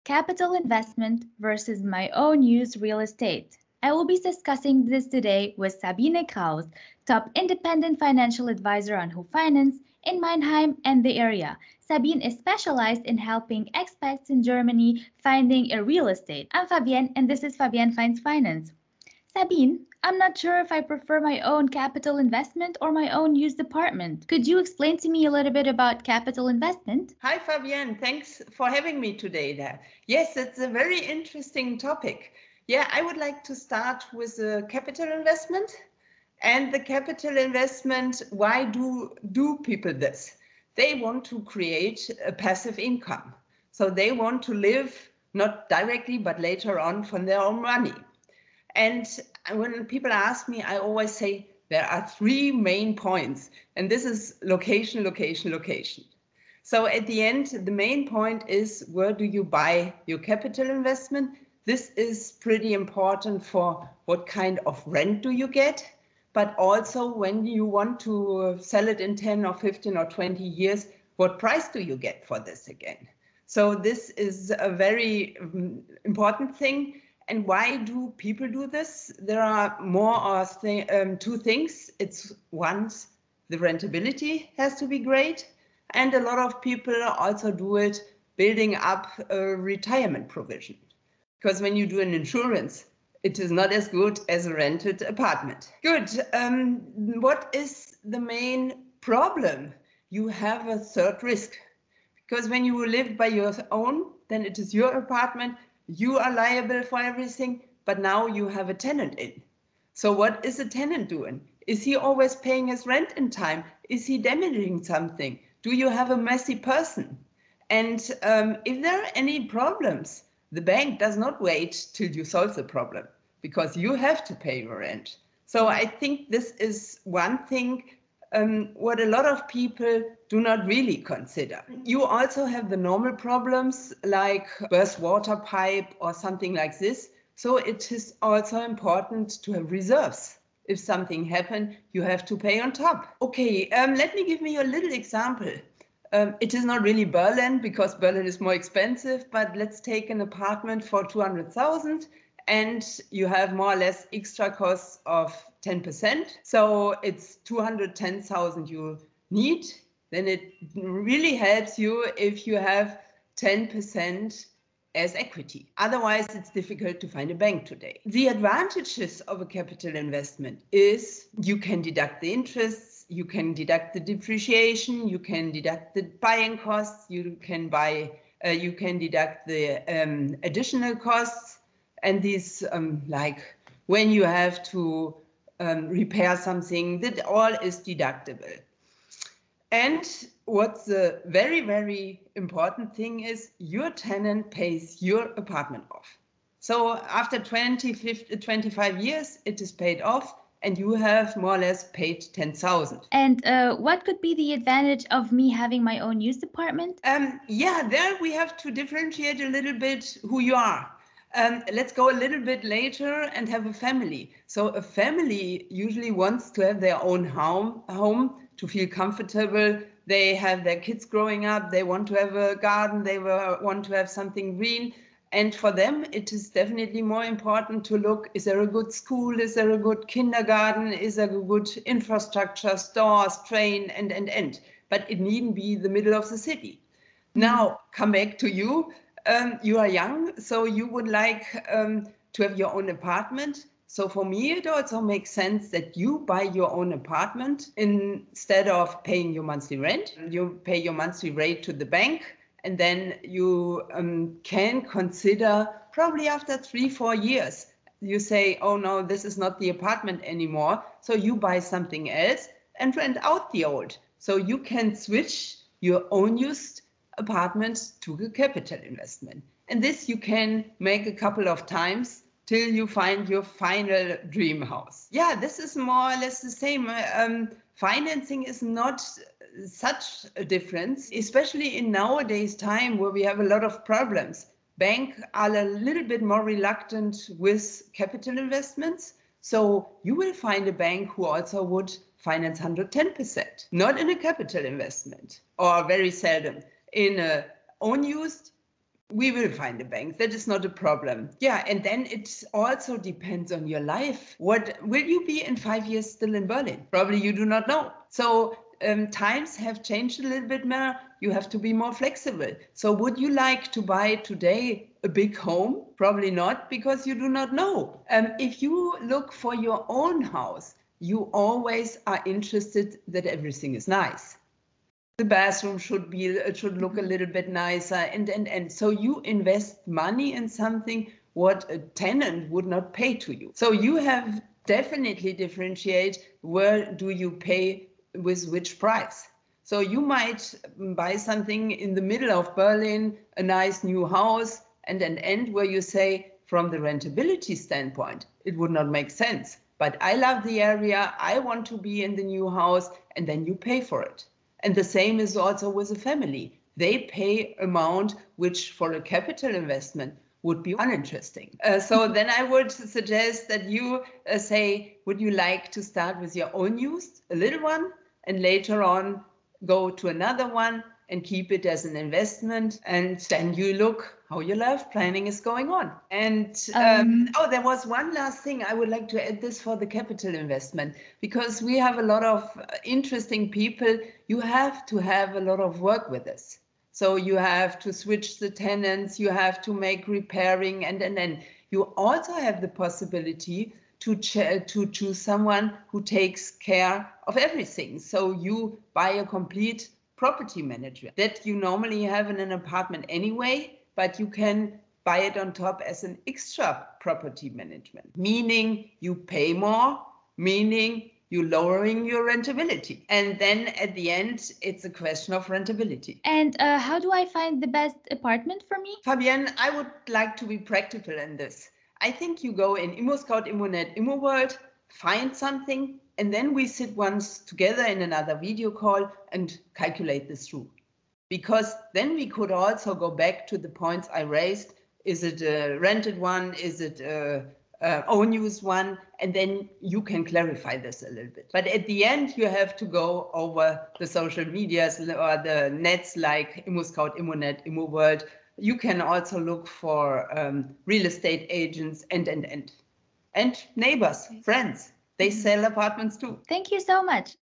capital investment versus my own used real estate. I will be discussing this today with Sabine Kraus, top independent financial advisor on Who Finance in Mannheim and the area. Sabine is specialized in helping expats in Germany finding a real estate. I'm Fabienne, and this is Fabienne Finds Finance. Sabine, I'm not sure if I prefer my own capital investment or my own used apartment. Could you explain to me a little bit about capital investment? Hi, Fabienne. Thanks for having me today there. Yes, it's a very interesting topic. Yeah, I would like to start with a capital investment. And the capital investment, why do people this? They want to create a passive income. So they want to live not directly, but later on from their own money. And when people ask me, I always say there are three main points, and this is location, location, location. So at the end, the main point is, where do you buy your capital investment? This is pretty important for what kind of rent do you get, but also when you want to sell it in 10 or 15 or 20 years, what price do you get for this again? So this is a very important thing. And why do people do this? There are more or two things. It's one, the rentability has to be great. And a lot of people also do it building up a retirement provision. Because when you do an insurance, it is not as good as a rented apartment. Good. What is the main problem? You have a third risk. Because when you live by your own, then it is your apartment. You are liable for everything, but now you have a tenant in. So what is a tenant doing? Is he always paying his rent in time? Is he damaging something? Do you have a messy person? And if there are any problems, the bank does not wait till you solve the problem because you have to pay your rent. So I think this is one thing what a lot of people do not really consider. You also have the normal problems like burst water pipe or something like this. So it is also important to have reserves. If something happens, you have to pay on top. Okay, let me give you a little example. It is not really Berlin because Berlin is more expensive, but let's take an apartment for 200,000 and you have more or less extra costs of 10%. So it's 210,000 you need. Then it really helps you if you have 10% as equity. Otherwise, it's difficult to find a bank today. The advantages of a capital investment is you can deduct the interests, you can deduct the depreciation, you can deduct the buying costs, you can deduct the additional costs, and these like when you have to repair something, that all is deductible. And what's the very, very important thing is your tenant pays your apartment off. So after 25 years, it is paid off and you have more or less paid 10,000. And what could be the advantage of me having my own used apartment? Yeah, there we have to differentiate a little bit who you are. Let's go a little bit later and have a family. So a family usually wants to have their own home to feel comfortable. They have their kids growing up. They want to have a garden. They want to have something green. And for them, it is definitely more important to look, is there a good school? Is there a good kindergarten? Is there a good infrastructure, stores, train, and. But it needn't be the middle of the city. Now, come back to you. You are young, so you would like to have your own apartment. So for me, it also makes sense that you buy your own apartment instead of paying your monthly rent. You pay your monthly rate to the bank, and then you can consider probably after 3-4 years, you say, oh no, this is not the apartment anymore. So you buy something else and rent out the old. So you can switch your own used apartment to a capital investment. And this you can make a couple of times till you find your final dream house. Yeah, this is more or less the same. Financing is not such a difference, especially in nowadays time where we have a lot of problems. Banks are a little bit more reluctant with capital investments. So you will find a bank who also would finance 110%, not in a capital investment, or very seldom. In a own used, We will find a bank. That is not a problem. Yeah, and then it also depends on your life. What will you be in 5 years still in Berlin? Probably you do not know. So times have changed a little bit more. You have to be more flexible. So would you like to buy today a big home? Probably not, because you do not know. If you look for your own house, you always are interested that everything is nice. The bathroom should look a little bit nicer, and so you invest money in something what a tenant would not pay to you. So you have definitely differentiate where do you pay with which price. So you might buy something in the middle of Berlin, a nice new house, and an end where you say from the rentability standpoint it would not make sense, but I love the area, I want to be in the new house, and then you pay for it. And the same is also with a family. They pay amount which for a capital investment would be uninteresting. So then I would suggest that you say, would you like to start with your own use, a little one, and later on go to another one and keep it as an investment, and then you look how your life planning is going on. And there was one last thing I would like to add this for the capital investment, because we have a lot of interesting people. You have to have a lot of work with this. So you have to switch the tenants, you have to make repairing, and then you also have the possibility to choose someone who takes care of everything. So you buy a complete property manager that you normally have in an apartment anyway, but you can buy it on top as an extra property management, meaning you pay more, meaning you're lowering your rentability. And then at the end, it's a question of rentability. And how do I find the best apartment for me? Fabienne, I would like to be practical in this. I think you go in ImmoScout, ImmoNet, ImmoWorld, find something, and then we sit once together in another video call and calculate this through. Because then we could also go back to the points I raised. Is it a rented one? Is it a own use one? And then you can clarify this a little bit. But at the end, you have to go over the social medias or the nets like ImmoScout, ImmoNet, ImmoWorld. You can also look for real estate agents and neighbors, friends. They sell apartments too. Thank you so much.